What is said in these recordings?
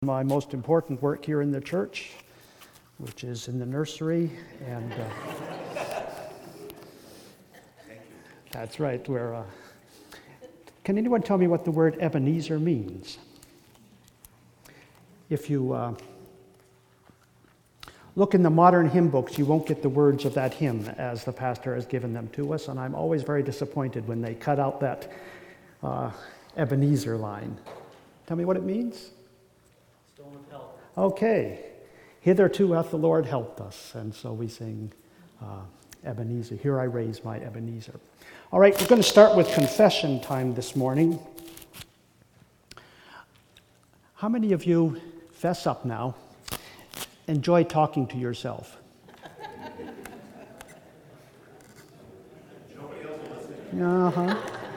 My most important work here in the church, which is in the nursery, and that's right. Can anyone tell me what the word Ebenezer means? If you look in the modern hymn books, you won't get the words of that hymn as the pastor has given them to us, and I'm always very disappointed when they cut out that Ebenezer line. Tell me what it means? Okay, hitherto hath the Lord helped us, and so we sing Ebenezer. Here I raise my Ebenezer. All right, we're going to start with confession time this morning. How many of you, fess up now, enjoy talking to yourself? Uh-huh.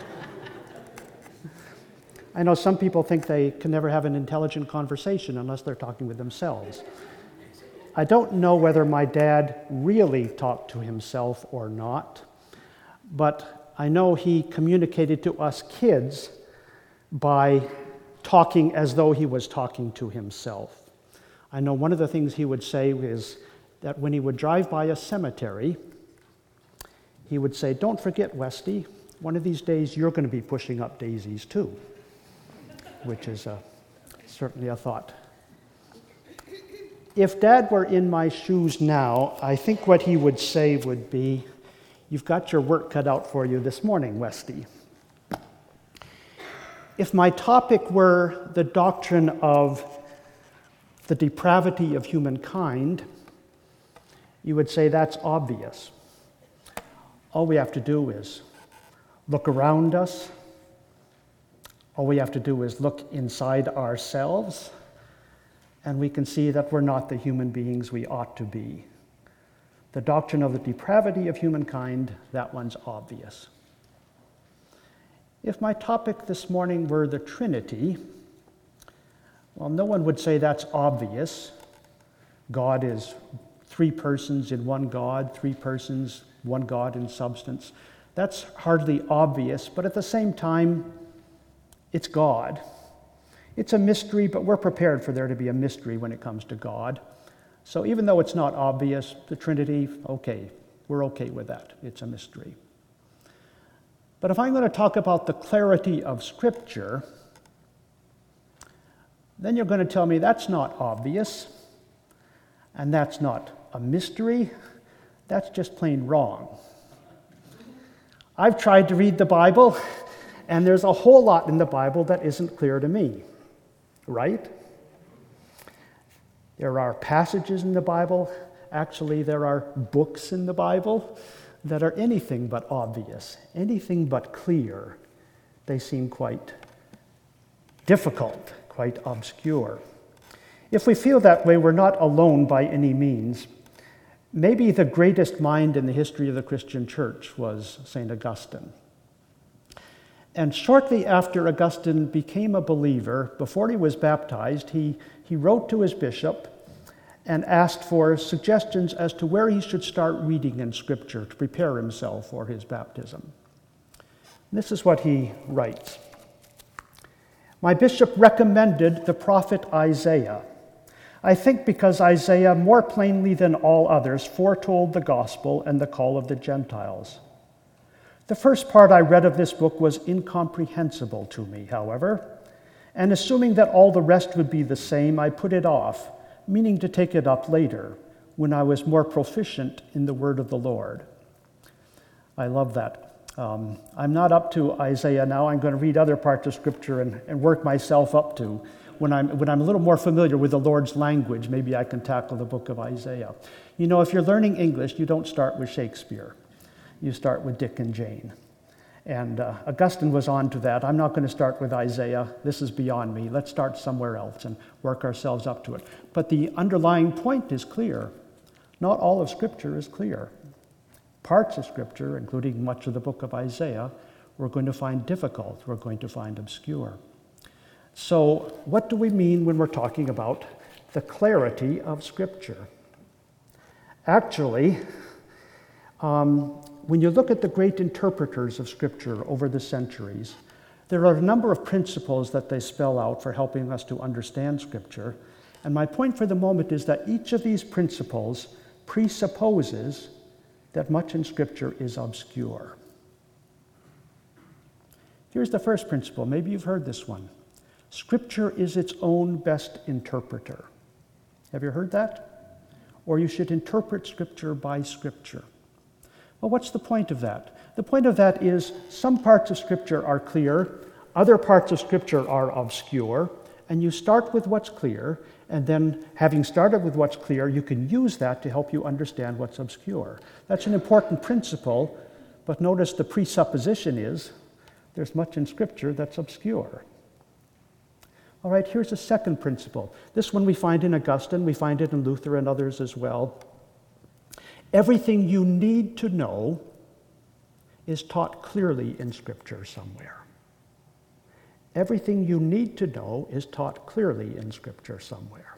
I know some people think they can never have an intelligent conversation unless they're talking with themselves. I don't know whether my dad really talked to himself or not, but I know he communicated to us kids by talking as though he was talking to himself. I know one of the things he would say is that when he would drive by a cemetery, he would say, "Don't forget, Westy, one of these days you're going to be pushing up daisies too," which is certainly a thought. If Dad were in my shoes now, I think what he would say would be, "You've got your work cut out for you this morning, Westy." If my topic were the doctrine of the depravity of humankind, you would say that's obvious. All we have to do is look around us. All we have to do is look inside ourselves, and we can see that we're not the human beings we ought to be. The doctrine of the depravity of humankind, that one's obvious. If my topic this morning were the Trinity, well, no one would say that's obvious. God is three persons in one God, three persons, one God in substance. That's hardly obvious, but at the same time, it's God. It's a mystery, but we're prepared for there to be a mystery when it comes to God. So even though it's not obvious, the Trinity, okay, we're okay with that. It's a mystery. But if I'm going to talk about the clarity of Scripture, then you're going to tell me that's not obvious, and that's not a mystery, that's just plain wrong. I've tried to read the Bible, and there's a whole lot in the Bible that isn't clear to me, right? There are passages in the Bible, actually there are books in the Bible that are anything but obvious, anything but clear. They seem quite difficult, quite obscure. If we feel that way, we're not alone by any means. Maybe the greatest mind in the history of the Christian church was St. Augustine. And shortly after Augustine became a believer, before he was baptized, he wrote to his bishop and asked for suggestions as to where he should start reading in Scripture to prepare himself for his baptism. This is what he writes. "My bishop recommended the prophet Isaiah. I think because Isaiah more plainly than all others foretold the gospel and the call of the Gentiles. The first part I read of this book was incomprehensible to me, however, and assuming that all the rest would be the same, I put it off, meaning to take it up later, when I was more proficient in the word of the Lord." I love that. I'm not up to Isaiah now. I'm going to read other parts of Scripture and work myself up to. When I'm a little more familiar with the Lord's language, maybe I can tackle the book of Isaiah. You know, if you're learning English, you don't start with Shakespeare. You start with Dick and Jane. And Augustine was on to that. I'm not going to start with Isaiah. This is beyond me. Let's start somewhere else and work ourselves up to it. But the underlying point is clear. Not all of Scripture is clear. Parts of Scripture, including much of the book of Isaiah, we're going to find difficult. We're going to find obscure. So what do we mean when we're talking about the clarity of Scripture? Actually, when you look at the great interpreters of Scripture over the centuries, There are a number of principles that they spell out for helping us to understand Scripture. And my point for the moment is that each of these principles presupposes that much in Scripture is obscure. Here's the first principle. Maybe you've heard this one. Scripture is its own best interpreter. Have you heard that? Or you should interpret Scripture by Scripture. Well, what's the point of that? The point of that is some parts of Scripture are clear, other parts of Scripture are obscure, and you start with what's clear, and then having started with what's clear, you can use that to help you understand what's obscure. That's an important principle, but notice the presupposition is there's much in Scripture that's obscure. All right, here's a second principle. This one we find in Augustine, we find it in Luther and others as well. Everything you need to know is taught clearly in Scripture somewhere. Everything you need to know is taught clearly in Scripture somewhere.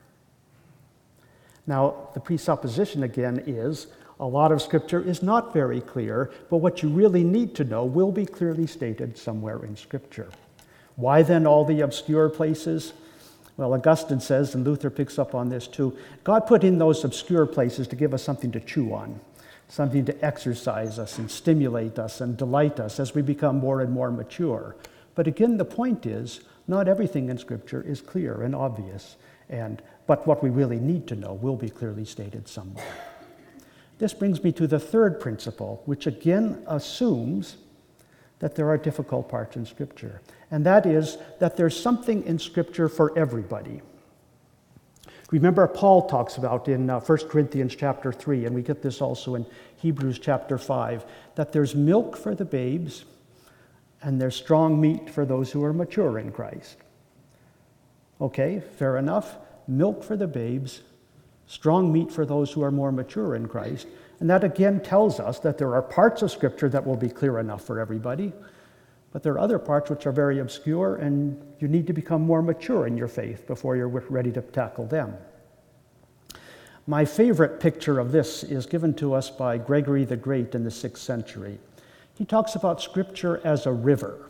Now, the presupposition again is a lot of Scripture is not very clear, but what you really need to know will be clearly stated somewhere in Scripture. Why then all the obscure places? Well, Augustine says, and Luther picks up on this too, God put in those obscure places to give us something to chew on, something to exercise us and stimulate us and delight us as we become more and more mature. But again, the point is, not everything in Scripture is clear and obvious, but what we really need to know will be clearly stated somewhere. This brings me to the third principle, which again assumes that there are difficult parts in Scripture, and that is that there's something in Scripture for everybody. Remember, Paul talks about in 1 Corinthians chapter 3, and we get this also in Hebrews chapter 5, that there's milk for the babes and there's strong meat for those who are mature in Christ. Okay, fair enough. Milk for the babes, strong meat for those who are more mature in Christ. And that again tells us that there are parts of Scripture that will be clear enough for everybody, but there are other parts which are very obscure, and you need to become more mature in your faith before you're ready to tackle them. My favorite picture of this is given to us by Gregory the Great in the 6th century. He talks about Scripture as a river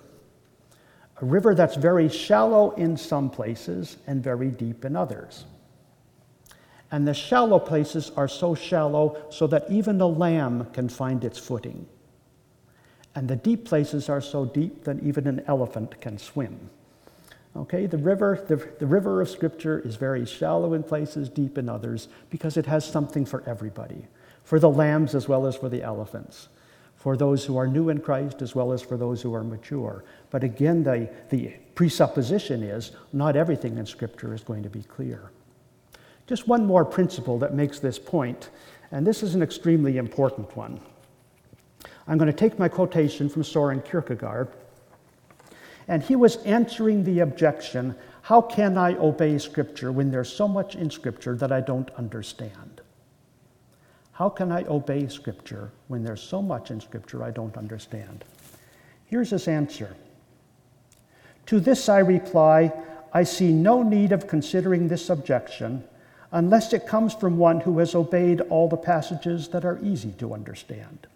that's very shallow in some places and very deep in others. And the shallow places are so shallow so that even a lamb can find its footing. And the deep places are so deep that even an elephant can swim. Okay, the river of Scripture is very shallow in places, deep in others, because it has something for everybody, for the lambs as well as for the elephants, for those who are new in Christ as well as for those who are mature. But again, the presupposition is not everything in Scripture is going to be clear. Just one more principle that makes this point, and this is an extremely important one. I'm going to take my quotation from Søren Kierkegaard, and he was answering the objection, how can I obey Scripture when there's so much in Scripture that I don't understand? How can I obey Scripture when there's so much in Scripture I don't understand? Here's his answer. To this I reply, I see no need of considering this objection unless it comes from one who has obeyed all the passages that are easy to understand.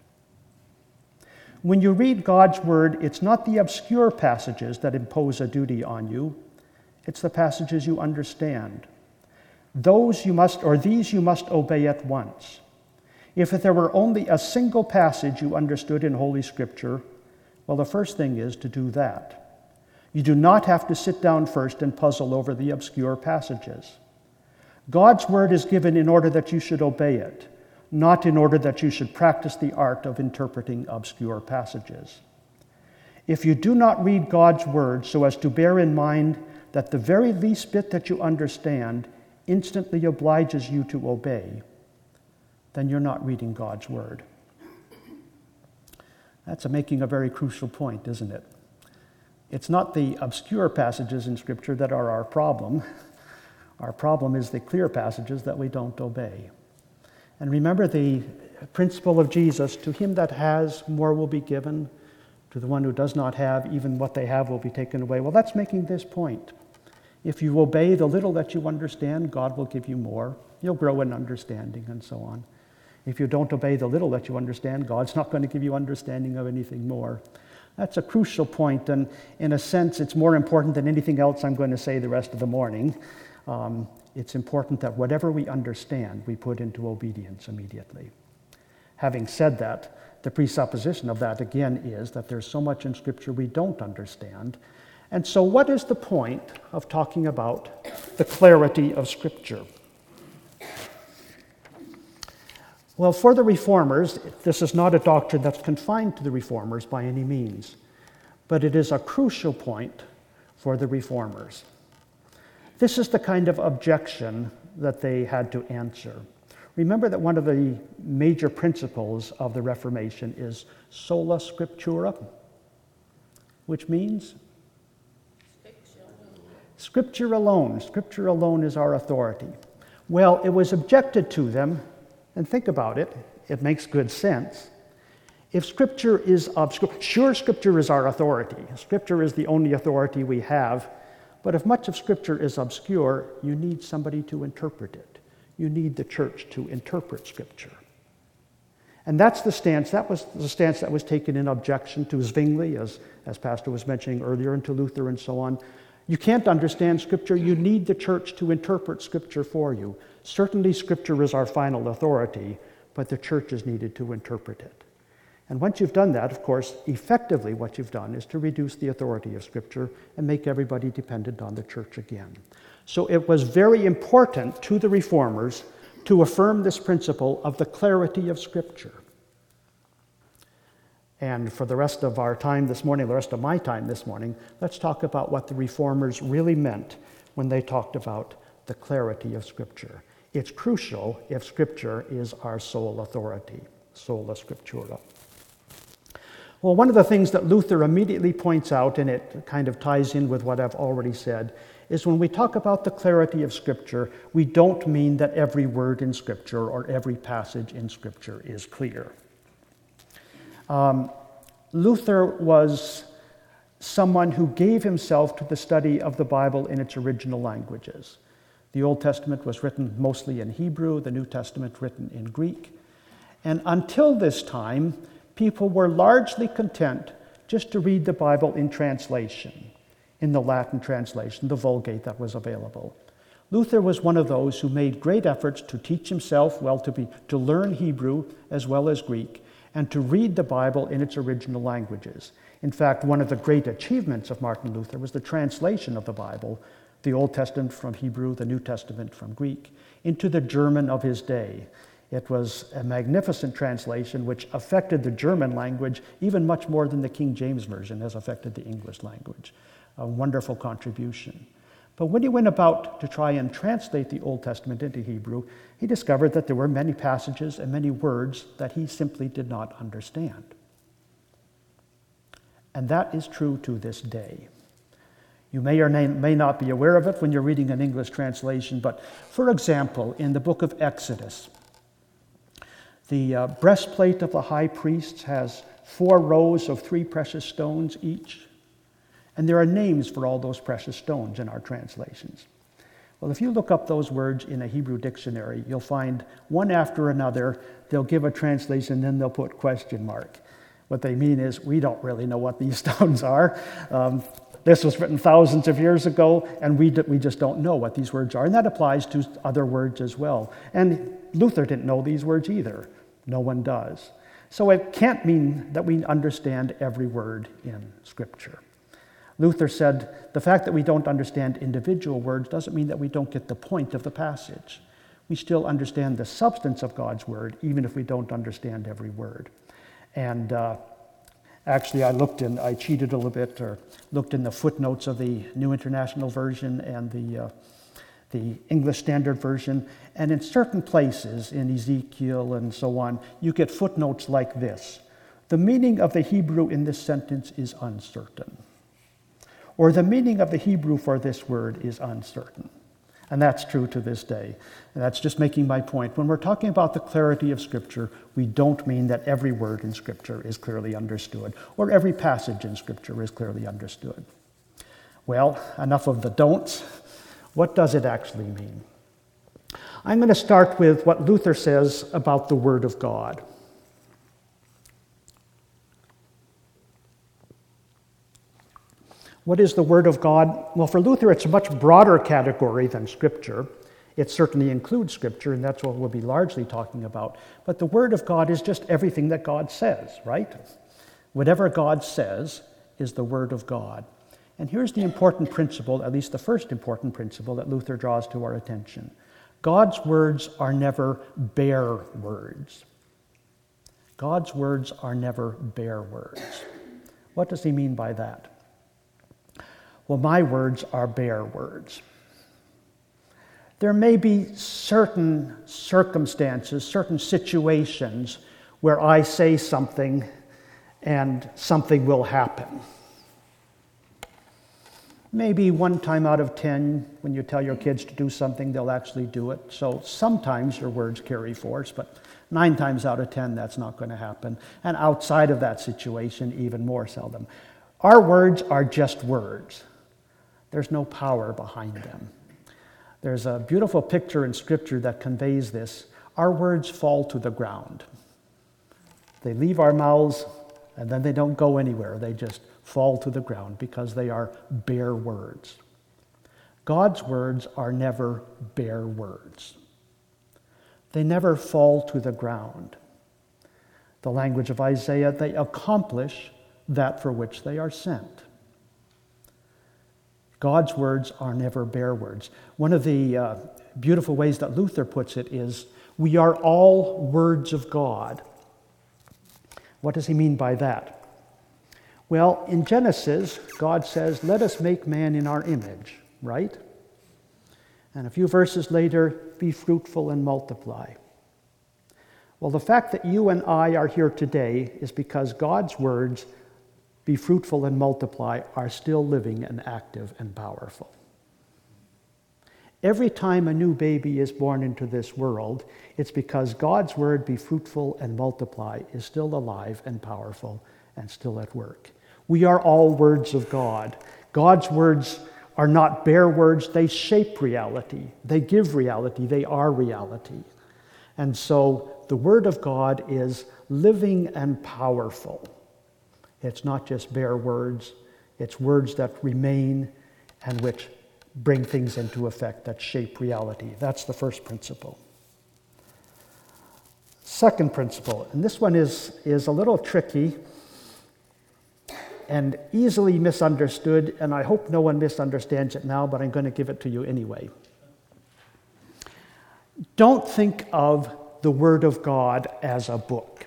When you read God's Word, it's not the obscure passages that impose a duty on you, it's the passages you understand. These you must obey at once. If there were only a single passage you understood in Holy Scripture, well, the first thing is to do that. You do not have to sit down first and puzzle over the obscure passages. God's Word is given in order that you should obey it, not in order that you should practice the art of interpreting obscure passages. If you do not read God's Word so as to bear in mind that the very least bit that you understand instantly obliges you to obey, then you're not reading God's Word. That's making a very crucial point, isn't it? It's not the obscure passages in Scripture that are our problem. Our problem is the clear passages that we don't obey. And remember the principle of Jesus, to him that has, more will be given. To the one who does not have, even what they have will be taken away. Well, that's making this point. If you obey the little that you understand, God will give you more. You'll grow in understanding and so on. If you don't obey the little that you understand, God's not going to give you understanding of anything more. That's a crucial point, and in a sense, it's more important than anything else I'm going to say the rest of the morning. It's important that whatever we understand, we put into obedience immediately. Having said that, the presupposition of that, again, is that there's so much in Scripture we don't understand. And so what is the point of talking about the clarity of Scripture? Well, for the Reformers, this is not a doctrine that's confined to the Reformers by any means, but it is a crucial point for the Reformers. This is the kind of objection that they had to answer. Remember that one of the major principles of the Reformation is sola scriptura, which means Scripture alone. Scripture alone is our authority. Well, it was objected to them, and think about it, it makes good sense. If Scripture is obscure, sure, Scripture is our authority. Scripture is the only authority we have, but if much of Scripture is obscure, you need somebody to interpret it. You need the church to interpret Scripture. And that's the stance. That was the stance that was taken in objection to Zwingli, as Pastor was mentioning earlier, and to Luther and so on. You can't understand Scripture. You need the church to interpret Scripture for you. Certainly, Scripture is our final authority, but the church is needed to interpret it. And once you've done that, of course, effectively what you've done is to reduce the authority of Scripture and make everybody dependent on the church again. So it was very important to the Reformers to affirm this principle of the clarity of Scripture. And for the rest of our time this morning, the rest of my time this morning, let's talk about what the Reformers really meant when they talked about the clarity of Scripture. It's crucial if Scripture is our sole authority, sola scriptura. Well, one of the things that Luther immediately points out, and it kind of ties in with what I've already said, is when we talk about the clarity of Scripture, we don't mean that every word in Scripture or every passage in Scripture is clear. Luther was someone who gave himself to the study of the Bible in its original languages. The Old Testament was written mostly in Hebrew, the New Testament written in Greek. And until this time, people were largely content just to read the Bible in translation, in the Latin translation, the Vulgate that was available. Luther was one of those who made great efforts to teach himself, to learn Hebrew as well as Greek, and to read the Bible in its original languages. In fact, one of the great achievements of Martin Luther was the translation of the Bible, the Old Testament from Hebrew, the New Testament from Greek, into the German of his day. It was a magnificent translation which affected the German language even much more than the King James Version has affected the English language. A wonderful contribution. But when he went about to try and translate the Old Testament into Hebrew, he discovered that there were many passages and many words that he simply did not understand. And that is true to this day. You may or may not be aware of it when you're reading an English translation, but for example, in the book of Exodus, the breastplate of the high priest has 4 rows of 3 precious stones each. And there are names for all those precious stones in our translations. Well, if you look up those words in a Hebrew dictionary, you'll find one after another, they'll give a translation, then they'll put question mark. What they mean is, we don't really know what these stones are. This was written thousands of years ago, and we just don't know what these words are. And that applies to other words as well. And Luther didn't know these words either. No one does. So it can't mean that we understand every word in Scripture. Luther said, the fact that we don't understand individual words doesn't mean that we don't get the point of the passage. We still understand the substance of God's word, even if we don't understand every word. And actually, I cheated a little bit, or looked in the footnotes of the New International Version and the English Standard Version, and in certain places, in Ezekiel and so on, you get footnotes like this. The meaning of the Hebrew in this sentence is uncertain. Or the meaning of the Hebrew for this word is uncertain. And that's true to this day. And that's just making my point. When we're talking about the clarity of Scripture, we don't mean that every word in Scripture is clearly understood, or every passage in Scripture is clearly understood. Well, enough of the don'ts. What does it actually mean? I'm going to start with what Luther says about the Word of God. What is the Word of God? Well, for Luther, it's a much broader category than Scripture. It certainly includes Scripture, and that's what we'll be largely talking about. But the Word of God is just everything that God says, right? Whatever God says is the Word of God. And here's the important principle, at least the first important principle that Luther draws to our attention. God's words are never bare words. God's words are never bare words. What does he mean by that? Well, my words are bare words. There may be certain circumstances, certain situations where I say something and something will happen. Maybe 1 time out of 10, when you tell your kids to do something, they'll actually do it. So sometimes your words carry force, but 9 times out of 10, that's not going to happen. And outside of that situation, even more seldom. Our words are just words. There's no power behind them. There's a beautiful picture in Scripture that conveys this. Our words fall to the ground. They leave our mouths, and then they don't go anywhere. They just fall to the ground because they are bare words. God's words are never bare words. They never fall to the ground. The language of Isaiah, they accomplish that for which they are sent. God's words are never bare words. One of the beautiful ways that Luther puts it is, we are all words of God. What does he mean by that? Well, in Genesis, God says, let us make man in our image, right? And a few verses later, be fruitful and multiply. Well, the fact that you and I are here today is because God's words, be fruitful and multiply, are still living and active and powerful. Every time a new baby is born into this world, it's because God's word, be fruitful and multiply, is still alive and powerful and still at work. We are all words of God. God's words are not bare words. They shape reality. They give reality. They are reality. And so the Word of God is living and powerful. It's not just bare words. It's words that remain and which bring things into effect, that shape reality. That's the first principle. Second principle, and this one is a little tricky and easily misunderstood, and I hope no one misunderstands it now, but I'm going to give it to you anyway. Don't think of the Word of God as a book.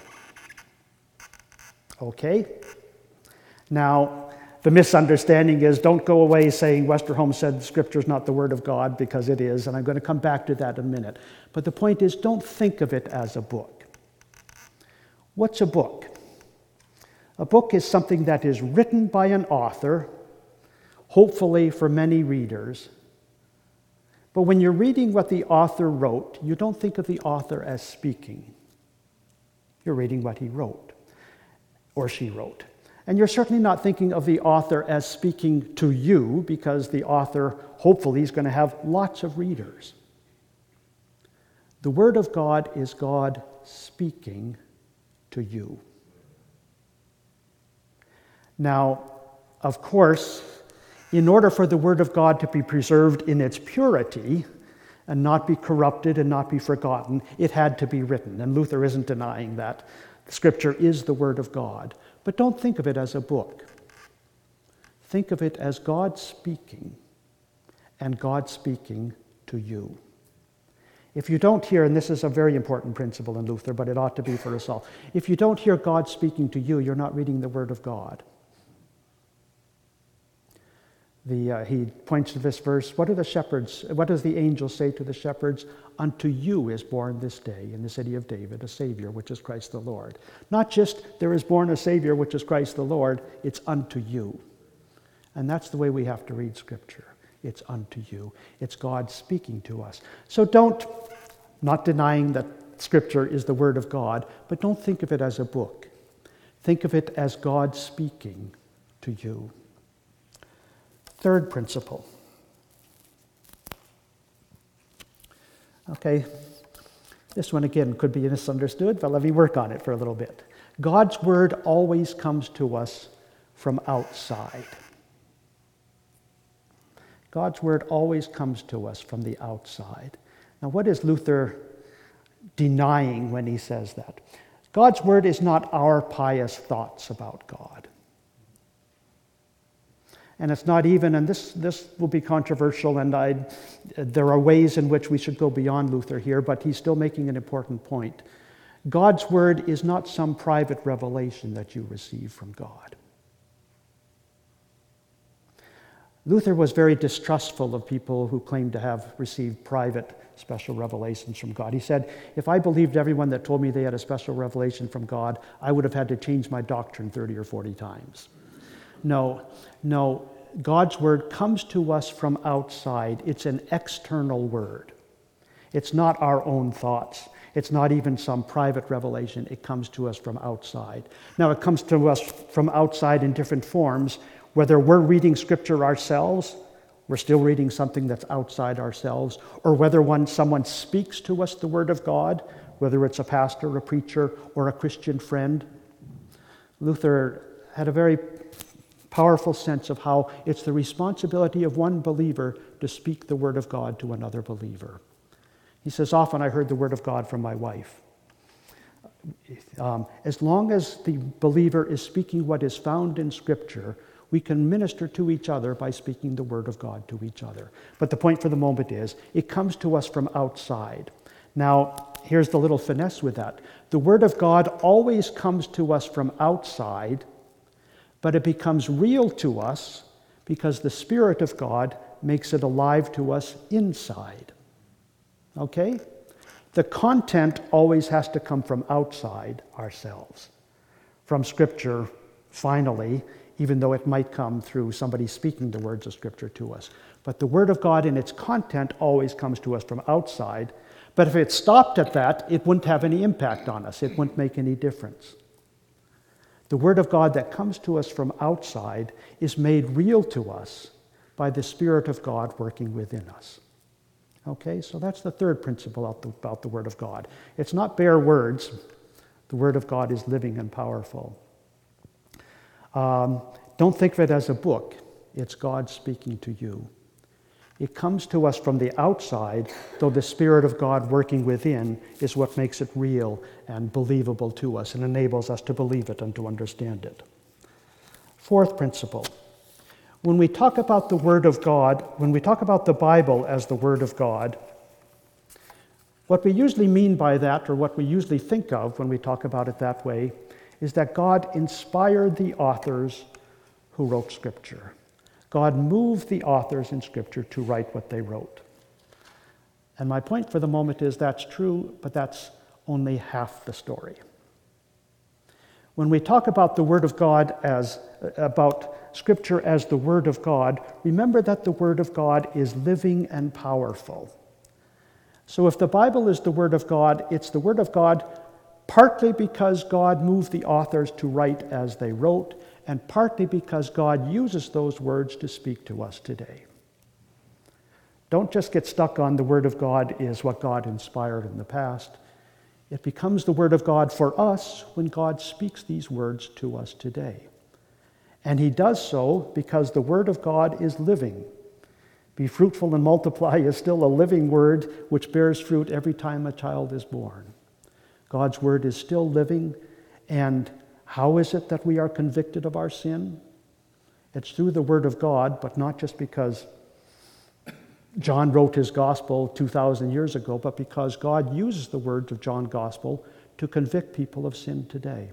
Okay? Now, the misunderstanding is, don't go away saying Westerholm said Scripture is not the Word of God, because it is, and I'm going to come back to that in a minute. But the point is, don't think of it as a book. What's a book? A book is something that is written by an author, hopefully for many readers. But when you're reading what the author wrote, you don't think of the author as speaking. You're reading what he wrote, or she wrote. And you're certainly not thinking of the author as speaking to you, because the author, hopefully, is going to have lots of readers. The Word of God is God speaking to you. Now, of course, in order for the Word of God to be preserved in its purity and not be corrupted and not be forgotten, it had to be written. And Luther isn't denying that. Scripture is the Word of God. But don't think of it as a book. Think of it as God speaking, and God speaking to you. If you don't hear, and this is a very important principle in Luther, but it ought to be for us all. If you don't hear God speaking to you, you're not reading the Word of God. He points to this verse. What does the angel say to the shepherds? Unto you is born this day in the city of David a Savior, which is Christ the Lord. Not just there is born a Savior, which is Christ the Lord. It's unto you. And that's the way we have to read Scripture. It's unto you. It's God speaking to us. So not denying that Scripture is the Word of God, but don't think of it as a book. Think of it as God speaking to you. Third principle. Okay, this one again could be misunderstood, but let me work on it for a little bit. God's Word always comes to us from outside. God's word always comes to us from the outside. Now, what is Luther denying when he says that? God's word is not our pious thoughts about God. And it's not even, and this will be controversial, and there are ways in which we should go beyond Luther here, but he's still making an important point. God's word is not some private revelation that you receive from God. Luther was very distrustful of people who claimed to have received private special revelations from God. He said, if I believed everyone that told me they had a special revelation from God, I would have had to change my doctrine 30 or 40 times. No, God's word comes to us from outside. It's an external word. It's not our own thoughts. It's not even some private revelation. It comes to us from outside. Now, it comes to us from outside in different forms. Whether we're reading Scripture ourselves, we're still reading something that's outside ourselves, or whether someone speaks to us the Word of God, whether it's a pastor, a preacher, or a Christian friend. Luther had a very powerful sense of how it's the responsibility of one believer to speak the Word of God to another believer. He says, often I heard the Word of God from my wife. As long as the believer is speaking what is found in Scripture, we can minister to each other by speaking the Word of God to each other. But the point for the moment is, it comes to us from outside. Now, here's the little finesse with that. The Word of God always comes to us from outside, but it becomes real to us because the Spirit of God makes it alive to us inside. Okay? The content always has to come from outside ourselves. From Scripture, finally, even though it might come through somebody speaking the words of Scripture to us. But the Word of God in its content always comes to us from outside. But if it stopped at that, it wouldn't have any impact on us. It wouldn't make any difference. The Word of God that comes to us from outside is made real to us by the Spirit of God working within us. Okay, so that's the third principle about the Word of God. It's not bare words. The Word of God is living and powerful. Don't think of it as a book. It's God speaking to you. It comes to us from the outside, though the Spirit of God working within is what makes it real and believable to us and enables us to believe it and to understand it. Fourth principle. When we talk about the Word of God, when we talk about the Bible as the Word of God, what we usually mean by that, or what we usually think of when we talk about it that way, is that God inspired the authors who wrote Scripture. God moved the authors in Scripture to write what they wrote. And my point for the moment is that's true, but that's only half the story. When we talk about the Word of God about Scripture as the Word of God, remember that the Word of God is living and powerful. So if the Bible is the Word of God, it's the Word of God partly because God moved the authors to write as they wrote, and partly because God uses those words to speak to us today. Don't just get stuck on the Word of God is what God inspired in the past. It becomes the Word of God for us when God speaks these words to us today. And He does so because the Word of God is living. Be fruitful and multiply is still a living word which bears fruit every time a child is born. God's Word is still living, and how is it that we are convicted of our sin? It's through the Word of God, but not just because John wrote his gospel 2,000 years ago, but because God uses the words of John's gospel to convict people of sin today.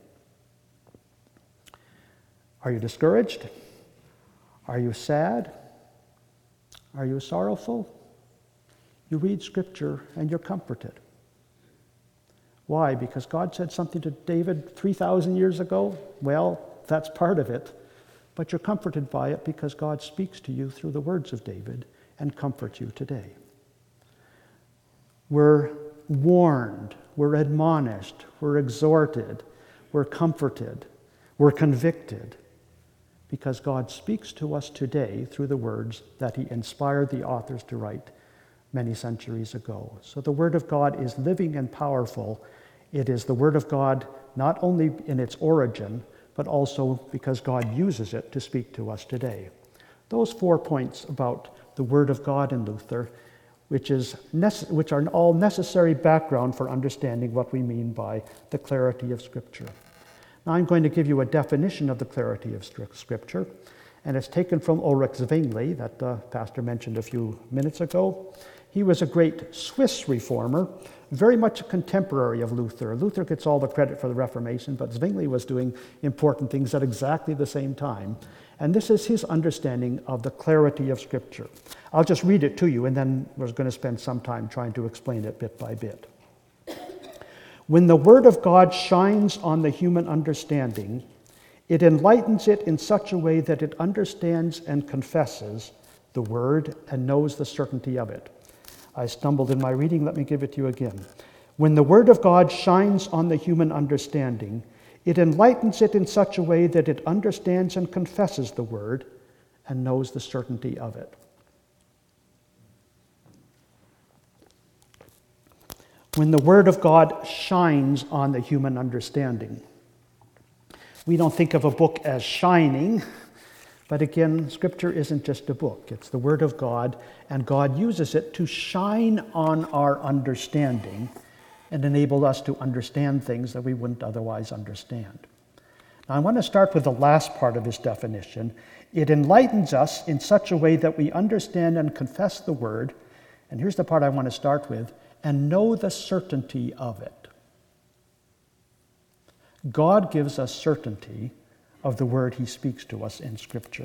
Are you discouraged? Are you sad? Are you sorrowful? You read Scripture and you're comforted. Why? Because God said something to David 3,000 years ago? Well, that's part of it. But you're comforted by it because God speaks to you through the words of David and comforts you today. We're warned, we're admonished, we're exhorted, we're comforted, we're convicted because God speaks to us today through the words that He inspired the authors to write many centuries ago. So the Word of God is living and powerful. It is the Word of God not only in its origin, but also because God uses it to speak to us today. Those 4 points about the Word of God in Luther, which are all necessary background for understanding what we mean by the clarity of Scripture. Now I'm going to give you a definition of the clarity of Scripture, and it's taken from Ulrich Zwingli, that the pastor mentioned a few minutes ago. He was a great Swiss reformer, very much a contemporary of Luther. Luther gets all the credit for the Reformation, but Zwingli was doing important things at exactly the same time. And this is his understanding of the clarity of Scripture. I'll just read it to you, and then we're going to spend some time trying to explain it bit by bit. When the Word of God shines on the human understanding, it enlightens it in such a way that it understands and confesses the Word and knows the certainty of it. I stumbled in my reading. Let me give it to you again. When the Word of God shines on the human understanding, it enlightens it in such a way that it understands and confesses the Word and knows the certainty of it. When the Word of God shines on the human understanding. We don't think of a book as shining, but again, Scripture isn't just a book. It's the Word of God, and God uses it to shine on our understanding and enable us to understand things that we wouldn't otherwise understand. Now, I want to start with the last part of his definition. It enlightens us in such a way that we understand and confess the Word, and here's the part I want to start with, and know the certainty of it. God gives us certainty of the Word He speaks to us in Scripture.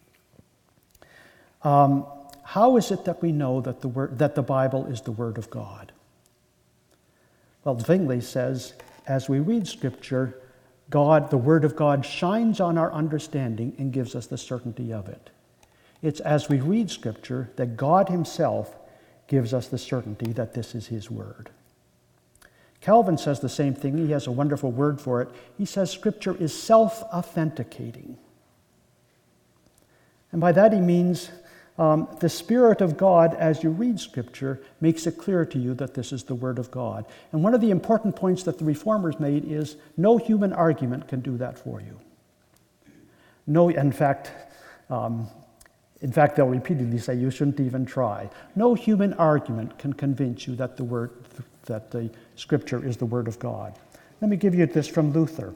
How is it that we know that the Bible is the Word of God? Well, Zwingli says, as we read Scripture, the Word of God shines on our understanding and gives us the certainty of it. It's as we read Scripture that God Himself gives us the certainty that this is His Word. Calvin says the same thing. He has a wonderful word for it. He says Scripture is self-authenticating. And by that he means the Spirit of God, as you read Scripture, makes it clear to you that this is the Word of God. And one of the important points that the Reformers made is no human argument can do that for you. No, in fact, they'll repeatedly say you shouldn't even try. No human argument can convince you that the Scripture is the Word of God. Let me give you this from Luther.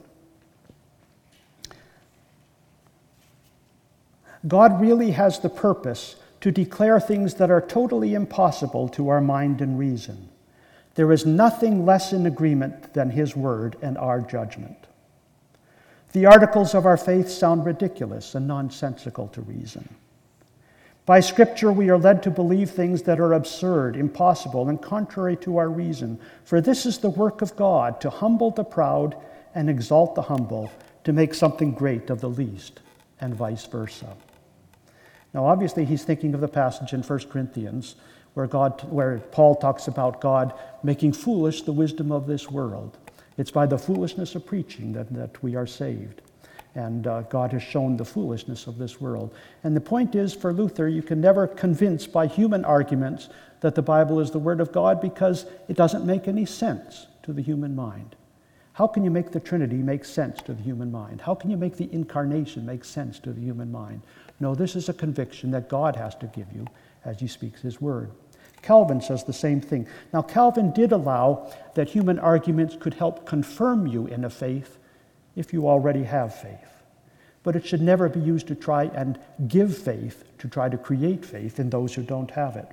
God really has the purpose to declare things that are totally impossible to our mind and reason. There is nothing less in agreement than His Word and our judgment. The articles of our faith sound ridiculous and nonsensical to reason. By Scripture, we are led to believe things that are absurd, impossible, and contrary to our reason. For this is the work of God, to humble the proud and exalt the humble, to make something great of the least, and vice versa. Now, obviously, he's thinking of the passage in 1 Corinthians where Paul talks about God making foolish the wisdom of this world. It's by the foolishness of preaching that we are saved. And God has shown the foolishness of this world. And the point is, for Luther, you can never convince by human arguments that the Bible is the Word of God because it doesn't make any sense to the human mind. How can you make the Trinity make sense to the human mind? How can you make the Incarnation make sense to the human mind? No, this is a conviction that God has to give you as He speaks His Word. Calvin says the same thing. Now, Calvin did allow that human arguments could help confirm you in a faith if you already have faith. But it should never be used to try and give faith, to try to create faith in those who don't have it.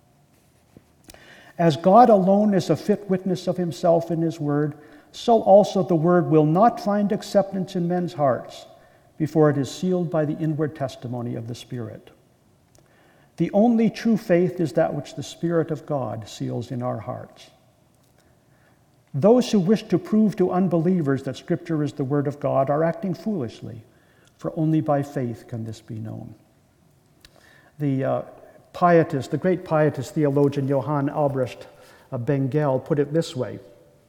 As God alone is a fit witness of Himself in His Word, so also the Word will not find acceptance in men's hearts before it is sealed by the inward testimony of the Spirit. The only true faith is that which the Spirit of God seals in our hearts. Those who wish to prove to unbelievers that Scripture is the Word of God are acting foolishly, for only by faith can this be known. The great pietist theologian Johann Albrecht of Bengal put it this way: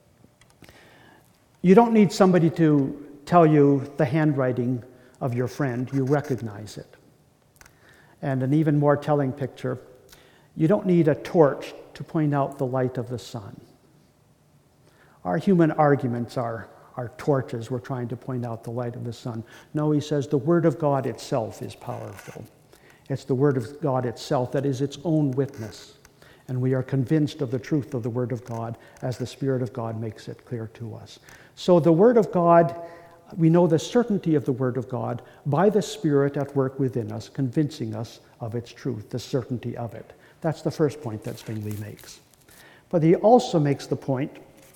you don't need somebody to tell you the handwriting of your friend, you recognize it. And an even more telling picture, you don't need a torch to point out the light of the sun. Our human arguments are torches. We're trying to point out the light of the sun. No, he says the Word of God itself is powerful. It's the Word of God itself that is its own witness. And we are convinced of the truth of the Word of God as the Spirit of God makes it clear to us. So the Word of God, we know the certainty of the Word of God by the Spirit at work within us, convincing us of its truth, the certainty of it. That's the first point that Zwingli makes. But he also makes the point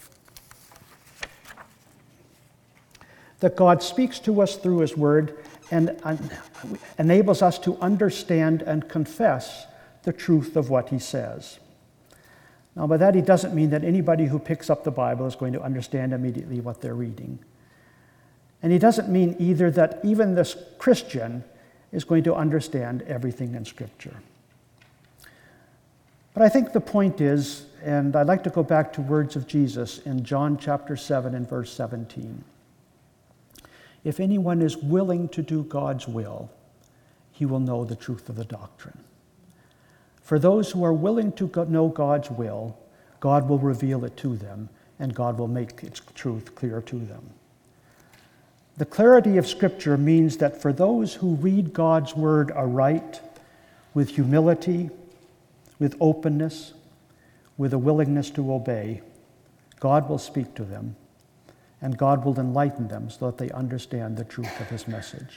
that God speaks to us through His Word and enables us to understand and confess the truth of what He says. Now, by that, he doesn't mean that anybody who picks up the Bible is going to understand immediately what they're reading. And he doesn't mean either that even this Christian is going to understand everything in Scripture. But I think the point is, and I'd like to go back to words of Jesus in John chapter 7 and verse 17. If anyone is willing to do God's will, he will know the truth of the doctrine. For those who are willing to know God's will, God will reveal it to them, and God will make its truth clear to them. The clarity of Scripture means that for those who read God's Word aright, with humility, with openness, with a willingness to obey, God will speak to them, and God will enlighten them so that they understand the truth of His message.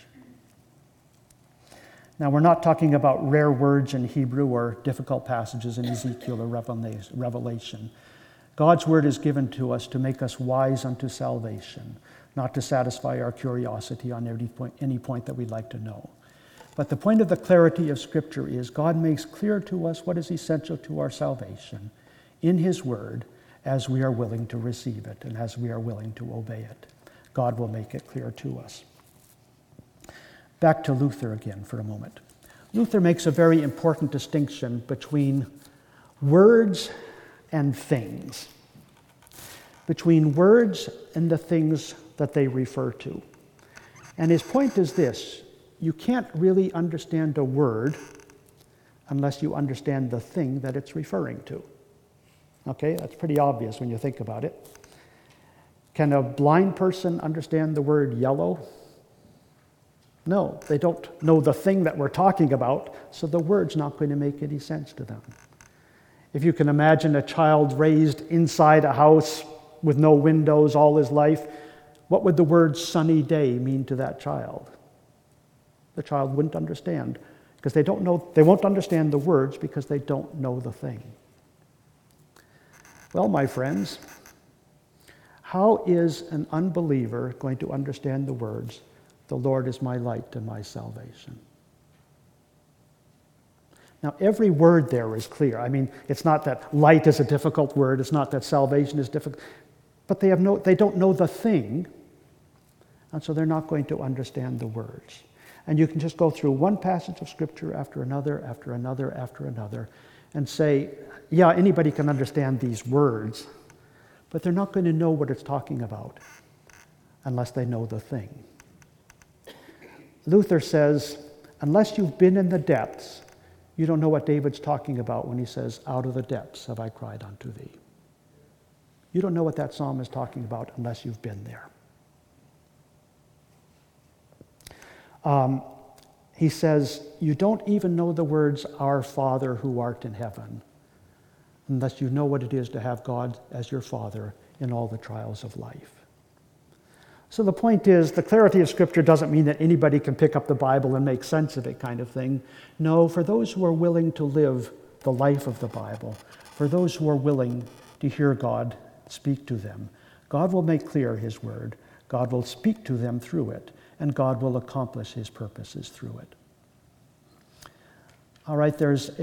Now, we're not talking about rare words in Hebrew or difficult passages in Ezekiel or Revelation. God's Word is given to us to make us wise unto salvation, not to satisfy our curiosity on any point that we'd like to know. But the point of the clarity of Scripture is God makes clear to us what is essential to our salvation in His Word as we are willing to receive it and as we are willing to obey it. God will make it clear to us. Back to Luther again for a moment. Luther makes a very important distinction between words and things, between words and the things that they refer to. And his point is this: you can't really understand a word unless you understand the thing that it's referring to. Okay, that's pretty obvious when you think about it. Can a blind person understand the word yellow? No, they don't know the thing that we're talking about, so the word's not going to make any sense to them. If you can imagine a child raised inside a house with no windows all his life, what would the word sunny day mean to that child? The child wouldn't understand because they won't understand the words because they don't know the thing. Well, my friends, how is an unbeliever going to understand the words, "The Lord is my light and my salvation"? Now, every word there is clear. I mean, it's not that light is a difficult word. It's not that salvation is difficult. But they don't know the thing, and so they're not going to understand the words. And you can just go through one passage of Scripture after another, after another, after another, and say, yeah, anybody can understand these words, but they're not going to know what it's talking about unless they know the thing. Luther says, unless you've been in the depths, you don't know what David's talking about when he says, "Out of the depths have I cried unto thee." You don't know what that psalm is talking about unless you've been there. He says, you don't even know the words, "Our Father who art in heaven," unless you know what it is to have God as your Father in all the trials of life. So the point is, the clarity of Scripture doesn't mean that anybody can pick up the Bible and make sense of it kind of thing. No, for those who are willing to live the life of the Bible, for those who are willing to hear God speak to them, God will make clear His Word, God will speak to them through it, and God will accomplish His purposes through it. All right,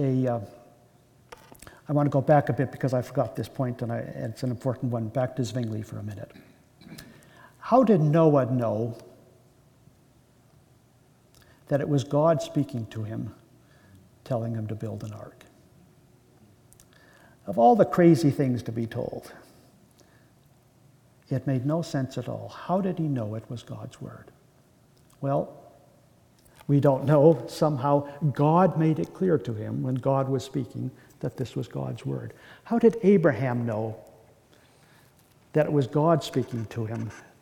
I want to go back a bit because I forgot this point, and it's an important one. Back to Zwingli for a minute. How did Noah know that it was God speaking to him, telling him to build an ark? Of all the crazy things to be told, it made no sense at all. How did he know it was God's Word? Well, we don't know. Somehow God made it clear to him when God was speaking that this was God's Word. How did Abraham know that it was God speaking to him,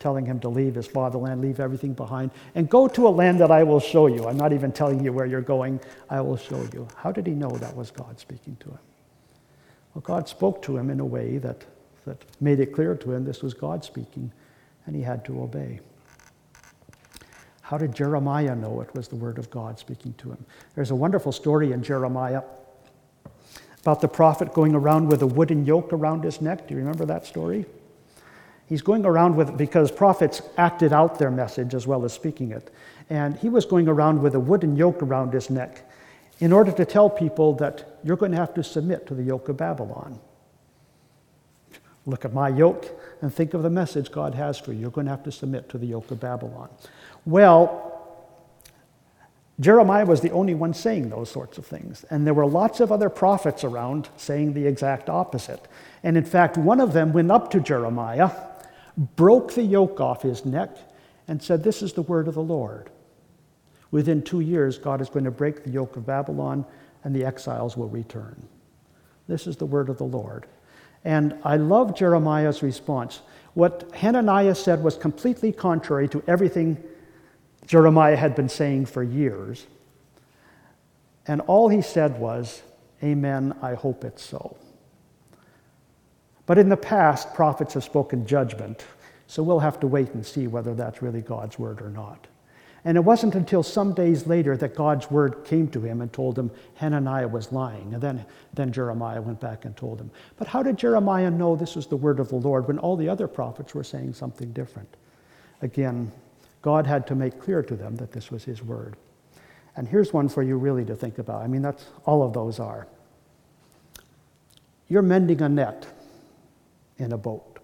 telling him to leave his fatherland, leave everything behind, and go to a land that I will show you. I'm not even telling you where you're going. I will show you. How did he know that was God speaking to him? Well, God spoke to him in a way that made it clear to him this was God speaking, and he had to obey. How did Jeremiah know it was the word of God speaking to him? There's a wonderful story in Jeremiah about the prophet going around with a wooden yoke around his neck. Do you remember that story? He's going around with, because prophets acted out their message as well as speaking it. And he was going around with a wooden yoke around his neck in order to tell people that you're going to have to submit to the yoke of Babylon. Look at my yoke and think of the message God has for you. You're going to have to submit to the yoke of Babylon. Well, Jeremiah was the only one saying those sorts of things. And there were lots of other prophets around saying the exact opposite. And in fact, one of them went up to Jeremiah, broke the yoke off his neck, and said, "This is the word of the Lord. Within 2 years, God is going to break the yoke of Babylon, and the exiles will return. This is the word of the Lord." And I love Jeremiah's response. What Hananiah said was completely contrary to everything Jeremiah had been saying for years. And all he said was, "Amen, I hope it's so." But in the past, prophets have spoken judgment, so we'll have to wait and see whether that's really God's word or not. And it wasn't until some days later that God's word came to him and told him Hananiah was lying. And then Jeremiah went back and told him. But how did Jeremiah know this was the word of the Lord when all the other prophets were saying something different? Again, God had to make clear to them that this was his word. And here's one for you really to think about. I mean, that's all of those are. You're mending a net in a boat.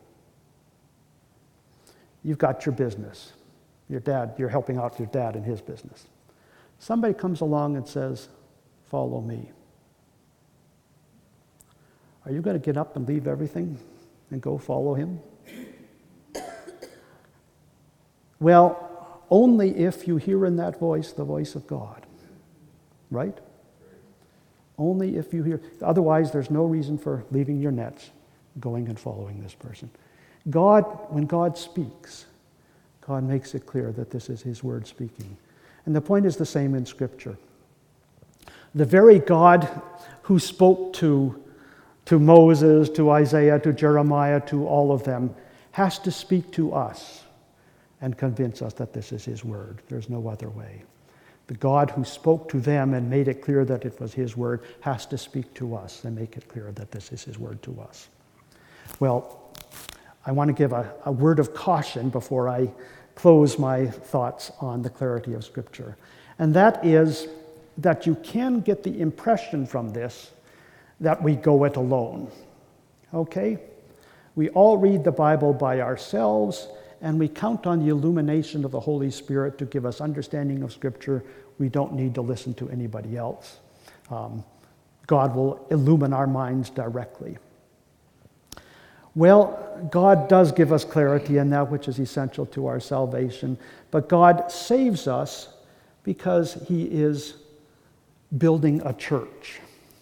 You've got your business. Your dad, you're helping out your dad in his business. Somebody comes along and says, "Follow me." Are you going to get up and leave everything and go follow him? Well, only if you hear in that voice the voice of God, right? Only if you hear. Otherwise, there's no reason for leaving your nets, going and following this person. God, when God speaks, God makes it clear that this is his word speaking. And the point is the same in Scripture. The very God who spoke to Moses, to Isaiah, to Jeremiah, to all of them, has to speak to us and convince us that this is his word. There's no other way. The God who spoke to them and made it clear that it was his word has to speak to us and make it clear that this is his word to us. Well, I want to give a word of caution before I close my thoughts on the clarity of Scripture. And that is that you can get the impression from this that we go it alone. Okay? We all read the Bible by ourselves, and we count on the illumination of the Holy Spirit to give us understanding of Scripture. We don't need to listen to anybody else. God will illumine our minds directly. Well, God does give us clarity in that which is essential to our salvation, but God saves us because he is building a church.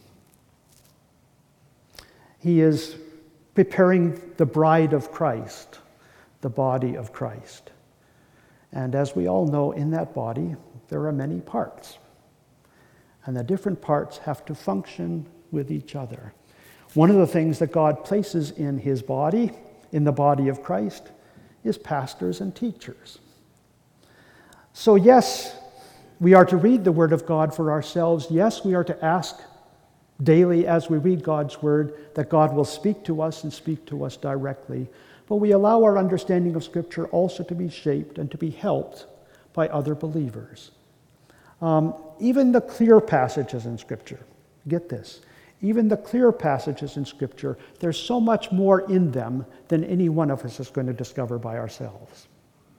He is preparing the bride of Christ, the body of Christ. And as we all know, in that body, there are many parts. And the different parts have to function with each other. One of the things that God places in his body, in the body of Christ, is pastors and teachers. So yes, we are to read the Word of God for ourselves. Yes, we are to ask daily as we read God's Word that God will speak to us and speak to us directly. But we allow our understanding of Scripture also to be shaped and to be helped by other believers. Even the clear passages in Scripture, get this, even the clear passages in Scripture, there's so much more in them than any one of us is going to discover by ourselves.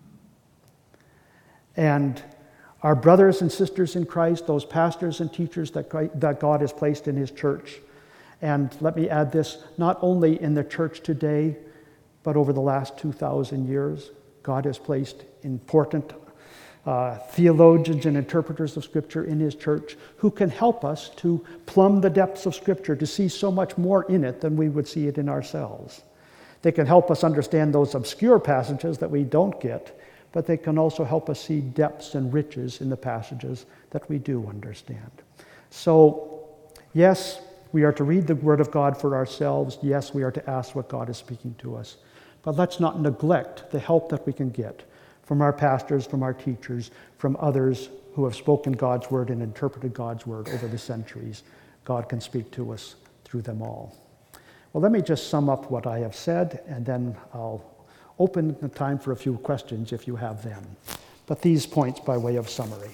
And our brothers and sisters in Christ, those pastors and teachers that God has placed in his church, and let me add this, not only in the church today, but over the last 2,000 years, God has placed important theologians and interpreters of Scripture in his church who can help us to plumb the depths of Scripture, to see so much more in it than we would see it in ourselves. They can help us understand those obscure passages that we don't get, but they can also help us see depths and riches in the passages that we do understand. So, yes, we are to read the Word of God for ourselves. Yes, we are to ask what God is speaking to us. But let's not neglect the help that we can get from our pastors, from our teachers, from others who have spoken God's Word and interpreted God's Word over the centuries. God can speak to us through them all. Well, let me just sum up what I have said, and then I'll open the time for a few questions if you have them. But these points by way of summary.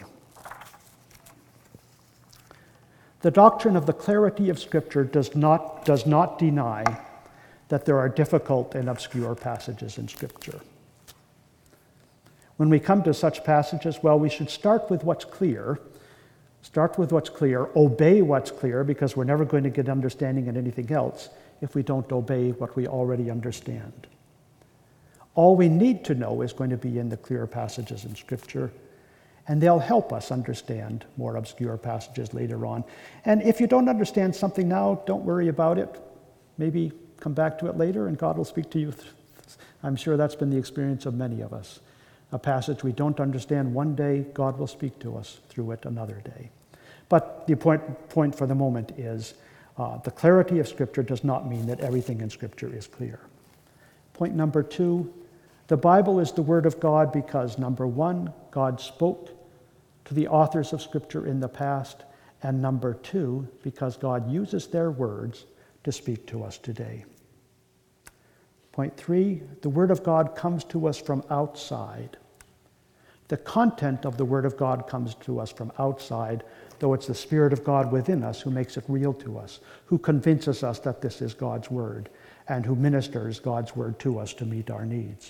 The doctrine of the clarity of Scripture does not deny that there are difficult and obscure passages in Scripture. When we come to such passages, well, we should start with what's clear. Start with what's clear, obey what's clear, because we're never going to get understanding in anything else if we don't obey what we already understand. All we need to know is going to be in the clear passages in Scripture, and they'll help us understand more obscure passages later on. And if you don't understand something now, don't worry about it. Maybe come back to it later, and God will speak to you. I'm sure that's been the experience of many of us. A passage we don't understand one day, God will speak to us through it another day. But the point for the moment is the clarity of Scripture does not mean that everything in Scripture is clear. Point number 2, the Bible is the Word of God because, number 1, God spoke to the authors of Scripture in the past, and number 2, because God uses their words to speak to us today. Point 3, the Word of God comes to us from outside. The content of the Word of God comes to us from outside, though it's the Spirit of God within us who makes it real to us, who convinces us that this is God's Word, and who ministers God's Word to us to meet our needs.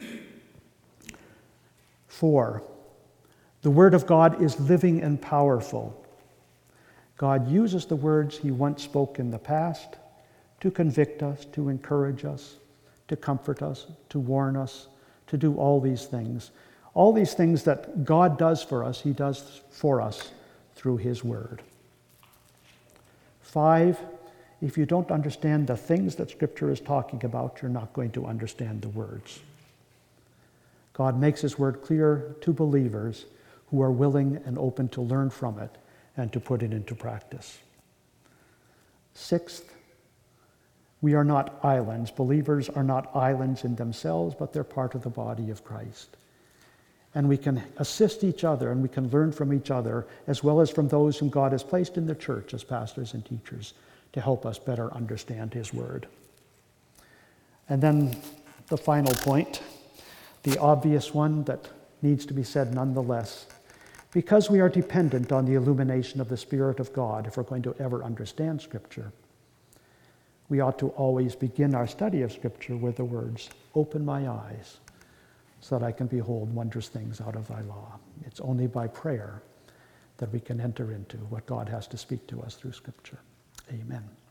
4, the Word of God is living and powerful. God uses the words He once spoke in the past to convict us, to encourage us, to comfort us, to warn us, to do all these things. All these things that God does for us, He does for us through His Word. 5, if you don't understand the things that Scripture is talking about, you're not going to understand the words. God makes His Word clear to believers who are willing and open to learn from it and to put it into practice. 6th, we are not islands. Believers are not islands in themselves, but they're part of the body of Christ. And we can assist each other and we can learn from each other, as well as from those whom God has placed in the church as pastors and teachers to help us better understand His Word. And then the final point, the obvious one that needs to be said nonetheless. Because we are dependent on the illumination of the Spirit of God if we're going to ever understand Scripture, we ought to always begin our study of Scripture with the words, "Open my eyes, so that I can behold wondrous things out of thy law." It's only by prayer that we can enter into what God has to speak to us through Scripture. Amen.